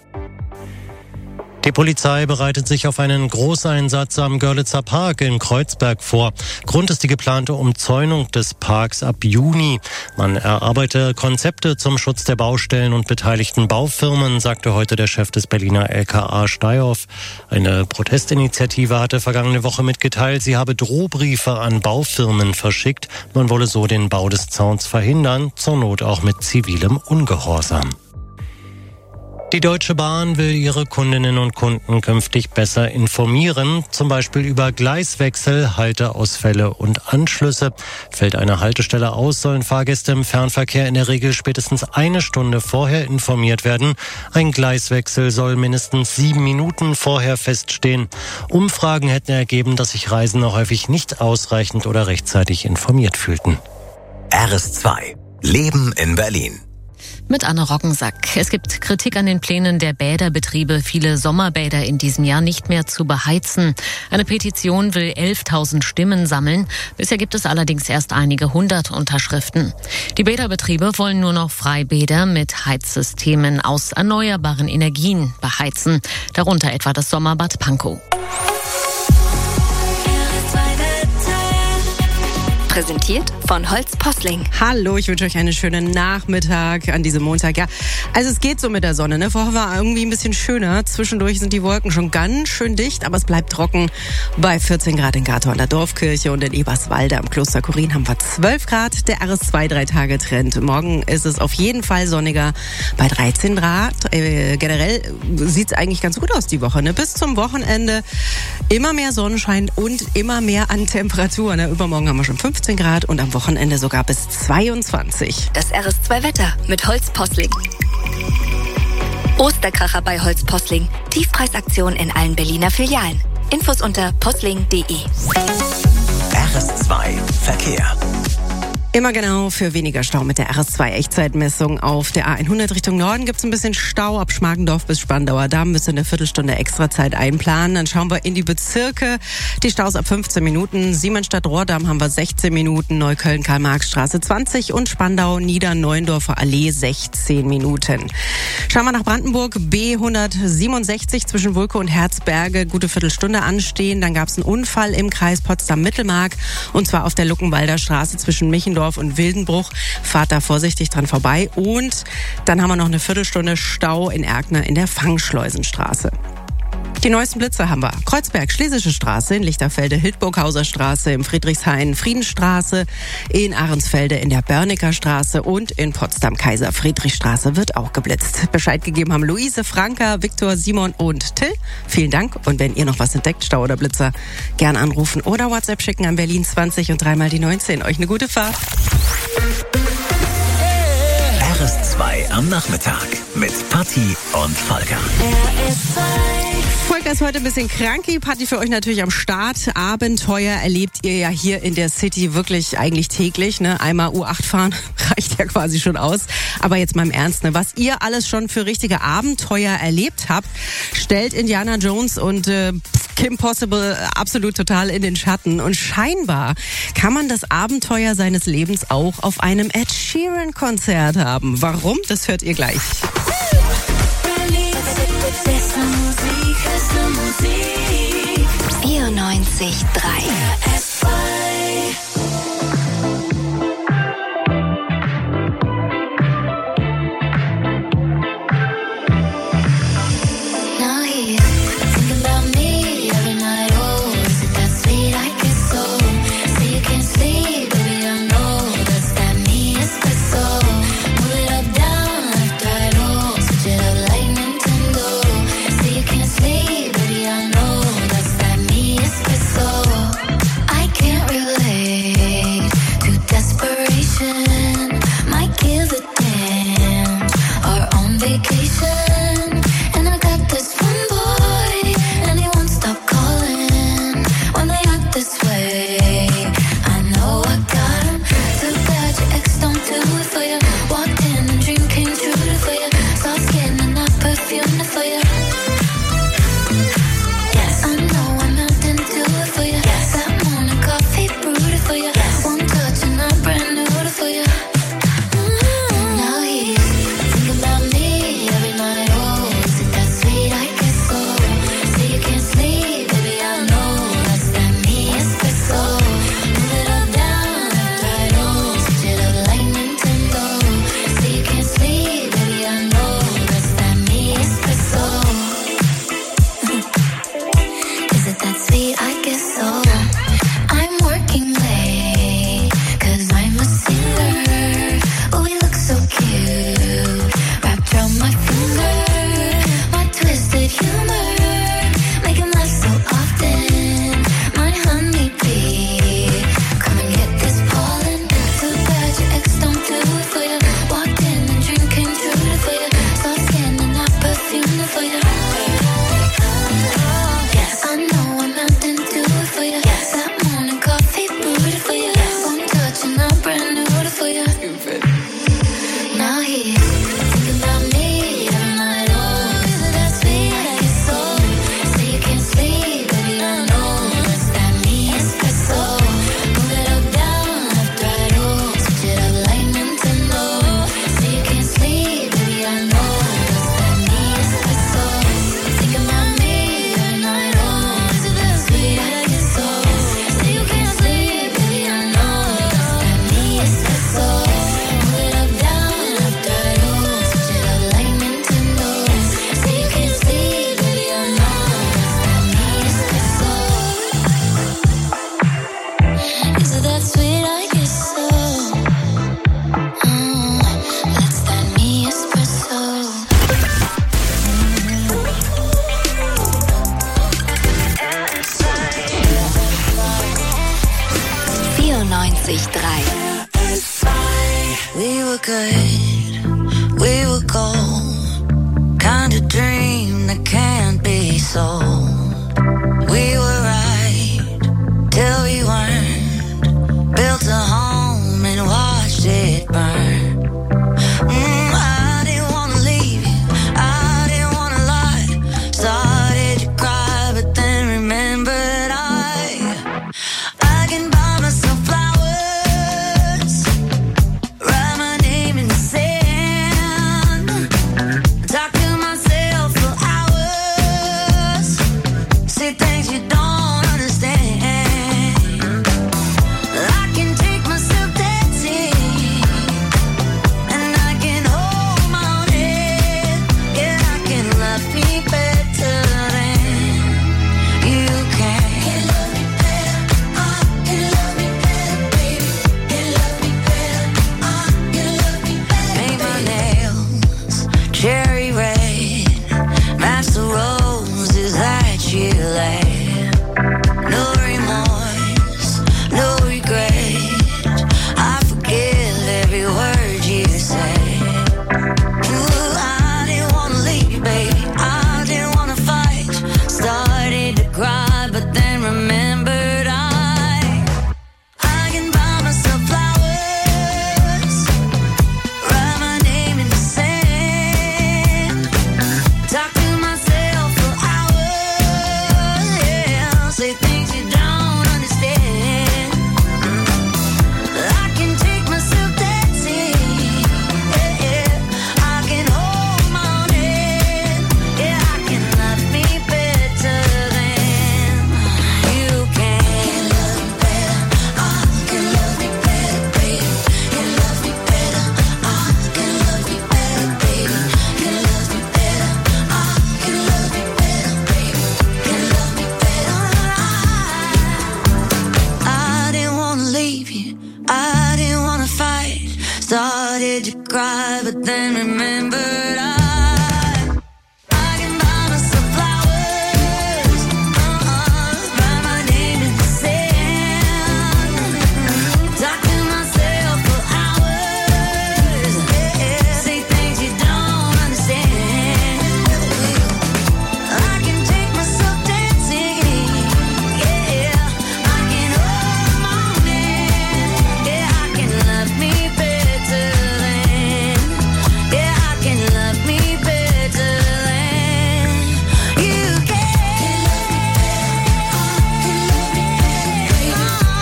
Die Polizei bereitet sich auf einen Großeinsatz am Görlitzer Park in Kreuzberg vor. Grund ist die geplante Umzäunung des Parks ab Juni. Man erarbeite Konzepte zum Schutz der Baustellen und beteiligten Baufirmen, sagte heute der Chef des Berliner L K A Steyhoff. Eine Protestinitiative hatte vergangene Woche mitgeteilt, sie habe Drohbriefe an Baufirmen verschickt. Man wolle so den Bau des Zauns verhindern, zur Not auch mit zivilem Ungehorsam. Die Deutsche Bahn will ihre Kundinnen und Kunden künftig besser informieren, zum Beispiel über Gleiswechsel, Halteausfälle und Anschlüsse. Fällt eine Haltestelle aus, sollen Fahrgäste im Fernverkehr in der Regel spätestens eine Stunde vorher informiert werden. Ein Gleiswechsel soll mindestens sieben Minuten vorher feststehen. Umfragen hätten ergeben, dass sich Reisende häufig nicht ausreichend oder rechtzeitig informiert fühlten. R S zwei. Leben in Berlin. Mit Anne Roggensack. Es gibt Kritik an den Plänen der Bäderbetriebe, viele Sommerbäder in diesem Jahr nicht mehr zu beheizen. Eine Petition will elftausend Stimmen sammeln. Bisher gibt es allerdings erst einige hundert Unterschriften. Die Bäderbetriebe wollen nur noch Freibäder mit Heizsystemen aus erneuerbaren Energien beheizen. Darunter etwa das Sommerbad Pankow. Präsentiert von Holz Posling. Hallo, ich wünsche euch einen schönen Nachmittag an diesem Montag. Ja, also es geht so mit der Sonne. Ne? Vorher war irgendwie ein bisschen schöner. Zwischendurch sind die Wolken schon ganz schön dicht, aber es bleibt trocken. Bei vierzehn Grad in Gartow an der Dorfkirche und in Eberswalde am Kloster Chorin haben wir zwölf Grad. Der R S zwei Drei-Tage-Trend. Morgen ist es auf jeden Fall sonniger bei dreizehn Grad. Äh, generell sieht es eigentlich ganz gut aus die Woche. Ne? Bis zum Wochenende immer mehr Sonnenschein und immer mehr an Temperatur. Ne? Übermorgen haben wir schon fünfzehn Grad und am Wochenende sogar bis zweiundzwanzig. Das R S zwei Wetter mit Holz Posling. Osterkracher bei Holz Posling. Tiefpreisaktion in allen Berliner Filialen. Infos unter posling punkt de. R S zwei Verkehr. Immer genau für weniger Stau mit der R S zwei Echtzeitmessung. Auf der A hundert Richtung Norden gibt's ein bisschen Stau ab Schmargendorf bis Spandauer Damm. Müsst ihr eine Viertelstunde Extrazeit einplanen. Dann schauen wir in die Bezirke. Die Staus ab fünfzehn Minuten. Siemensstadt-Rohrdamm haben wir sechzehn Minuten. Neukölln-Karl-Marx-Straße zwanzig und Spandau-Nieder-Neuendorfer Allee sechzehn Minuten. Schauen wir nach Brandenburg. B hundertsiebenundsechzig zwischen Wulkow und Herzberge. Gute Viertelstunde anstehen. Dann gab's einen Unfall im Kreis Potsdam-Mittelmark. Und zwar auf der Luckenwalder Straße zwischen Michendorf und Wildenbruch. Fahrt da vorsichtig dran vorbei. Und dann haben wir noch eine Viertelstunde Stau in Erkner in der Fangschleusenstraße. Die neuesten Blitze haben wir. Kreuzberg, Schlesische Straße, in Lichterfelde, Hildburghauser Straße, im Friedrichshain, Friedensstraße, in Ahrensfelde, in der Börniker Straße und in Potsdam Kaiser-Friedrich-Straße wird auch geblitzt. Bescheid gegeben haben Luise, Franka, Viktor, Simon und Till. Vielen Dank. Und wenn ihr noch was entdeckt, Stau oder Blitzer, gern anrufen oder WhatsApp schicken an Berlin zwanzig und dreimal die neunzehn. Euch eine gute Fahrt. R S zwei am Nachmittag mit Patti und Volker. Volker ist heute ein bisschen kranky. Party für euch natürlich am Start. Abenteuer erlebt ihr ja hier in der City wirklich eigentlich täglich. Ne? Einmal U acht fahren reicht ja quasi schon aus. Aber jetzt mal im Ernst, ne? Was ihr alles schon für richtige Abenteuer erlebt habt, stellt Indiana Jones und äh, Kim Possible absolut total in den Schatten. Und scheinbar kann man das Abenteuer seines Lebens auch auf einem Ed Sheeran-Konzert haben. Warum? Das hört ihr gleich. vierundneunzig Komma drei Yes, I know I'm meant to do it for you. Yes, neunzig Komma drei. We were good, we were gold, kind of dream that can't be sold. We were right till we weren't, built a home and watched it burn. Mm, I didn't wanna leave you, I didn't wanna lie. Started to cry, but then remembered I, I can buy myself flowers, write my name in the sand, talk to myself for hours, say things you don't understand. I can take myself dancing, and I can hold my own head. Yeah, I can love me better than you can. Can love me better, I can love me better, baby. Can love me better, I can love me better. Paint my nails cherry red, match the roses that you laid. No remorse, no regret. I forgive every word you say. Ooh, I didn't wanna leave you, baby. I didn't wanna fight. Started to cry, but then remembered I, I can buy myself flowers, write my name in the sand, talk to myself for hours, yeah, say things you don't understand. I can take myself dancing, yeah, yeah. I can hold my own head, yeah, I can love me better than you can. Can love me better, I can love me better, baby. Can love me better, I can love me better, baby. Can love me better, I can love me better, baby. Can love me better, I, I didn't wanna leave you, I didn't wanna fight. Started to cry, but then remembered I, I can buy myself flowers, uh-uh, write my name in the sand, talk to myself for hours, yeah, say things you don't understand. I can take myself dancing, yeah, I can hold my own hand, yeah, I can love me better than, yeah, I can love me better than you can. Can love me better,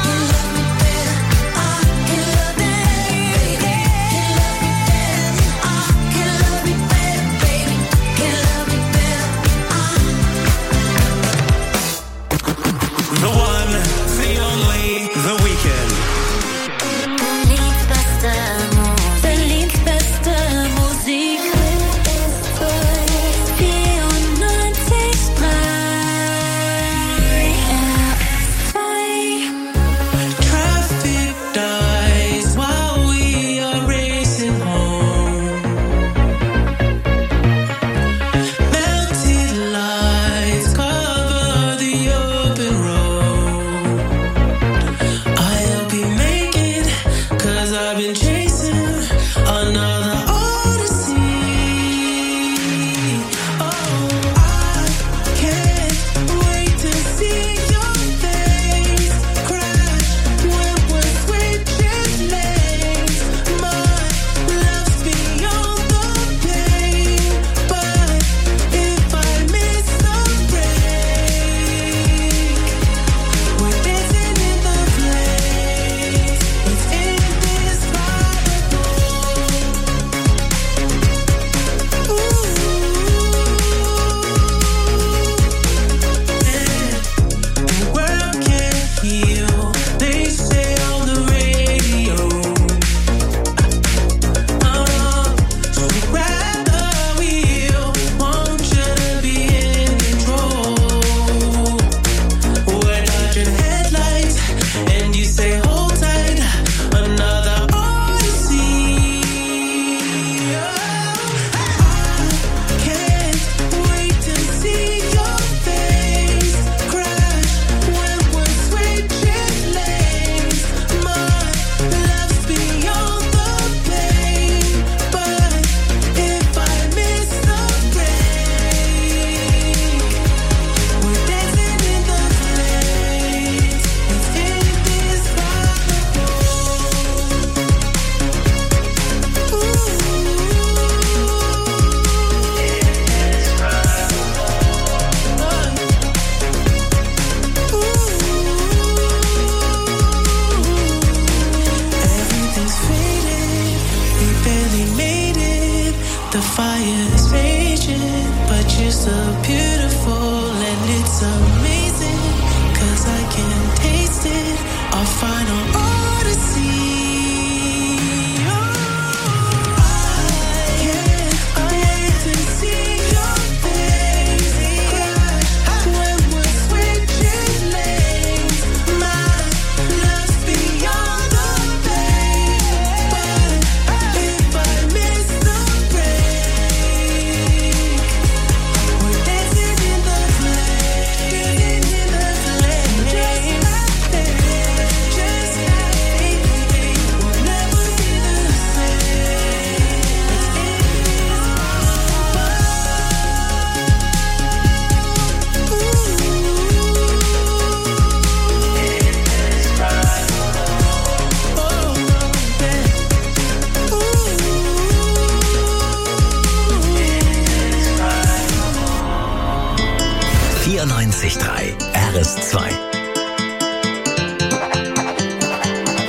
I can love me better, baby. Can love me better, I can love me better, baby. Can love me better, I. The one